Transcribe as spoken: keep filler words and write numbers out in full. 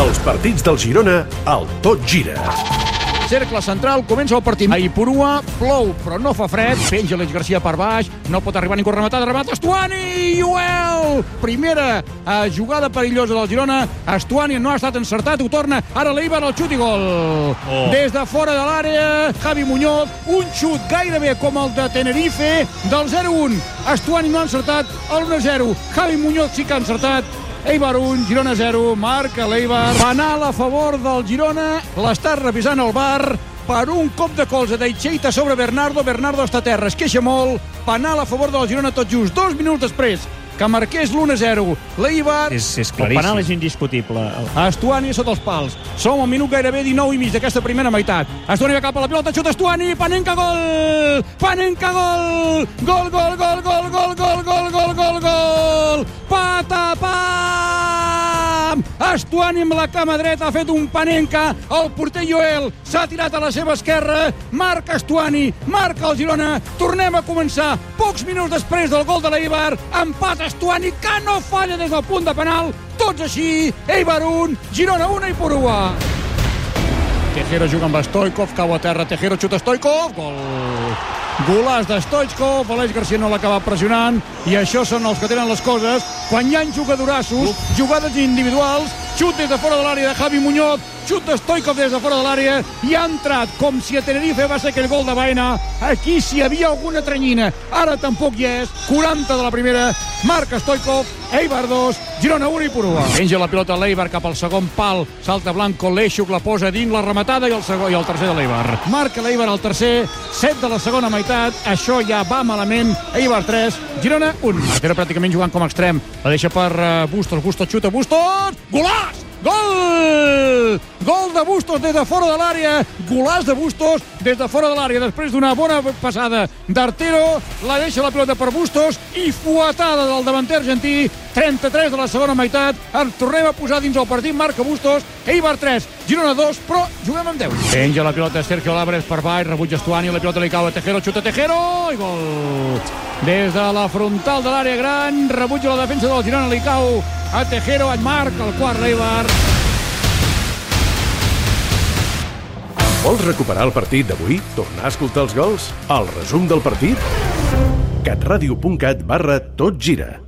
Els partits del Girona al Tot Gira. Cercle central, comença el partit. A Ipurua plou, però no fa fred. Penja l'Eix Garcia per baix. No pot arribar ningú a rematar. De remat, Estuani! Lluel! Primera eh, jugada perillosa del Girona. Estuani no ha estat encertat. Ho torna. Ara l'Eibar al xut i gol. Oh. Des de fora de l'àrea, Javi Muñoz. Un xut gairebé com el de Tenerife del zero un. Estuani no ha encertat. El un a zero. Javi Muñoz sí que ha encertat. Eibar un, Girona zero, marca l'Eibar. Penal a favor del Girona, l'està revisant el V A R per un cop de colze d'Eicheita sobre Bernardo. Bernardo està a terra, es queixa molt. Penal a favor del Girona tot just, dos minuts després que marqués l'un a zero. L'Eibar... És, és claríssim. El penal és indiscutible. Estuani sota els pals. Som al minut gairebé dinou i mig d'aquesta primera meitat. Estuani va cap a la pilota, xuta Estuani, Panenka, gol! Panenka, gol! Gol, gol, gol, gol, gol, gol, gol, gol, gol, gol! Patapam! Estuani amb la cama dreta ha fet un Panenka. El porter Lluel s'ha tirat a la seva esquerra. Marca Estuani, marca el Girona. Tornem a començar. Pocs minuts després del gol de l'Eibar. Empat Estuani, que no falla des del punt de penal. Tots així, Eibar un, Girona un a Ipurua. Tejero juga amb Stoikov, cau a terra, Tejero xuta Stoikov, gol. Golàs de Stoikov, Aleix Garcia no l'acaba pressionant, i això són els que tenen les coses. Quan hi ha jugadorassos, jugades individuals, xut des de fora de l'àrea de Javi Muñoz, xut de Stoikov des de fora de l'àrea, i ha entrat com si a Tenerife va ser aquell gol de Baena. Aquí si hi havia alguna tranyina, ara tampoc hi és. quaranta de la primera, marca Stoikov, Eibar dos, Girona un i Ipurua. Penja la pilota a l'Eibar cap al segon pal, salta Blanco, l'Eixuc la posa dins la rematada i el, segon, i el tercer de l'Eibar. Marca l'Eibar al tercer, set de la segona meitat, això ja va malament. Eibar tres, Girona un. Era pràcticament jugant com a extrem, la deixa per uh, Bustos, Bustos xuta, Bustos, golàs! Gol! Gol de Bustos des de fora de l'àrea. Golàs de Bustos des de fora de l'àrea. Després d'una bona passada d'Artero, la deixa la pilota per Bustos i fuetada del davanter argentí. trenta-tres de la segona meitat. Ens tornem a posar dins el partit. Marca Bustos. Eibar tres, Girona dos, però juguem amb deu. Penja la pilota Sergio Labres per baix. Rebutja Estuani. La pilota li cau a Tejero. Xuta Tejero i gol. Des de la frontal de l'àrea gran. Rebutja la defensa del Girona. Li cau a Tejero. En marca el quart l'Eibar. Vols recuperar el partit d'avui? Tornar a escoltar els gols? El resum del partit? catradio punt cat barra tot gira.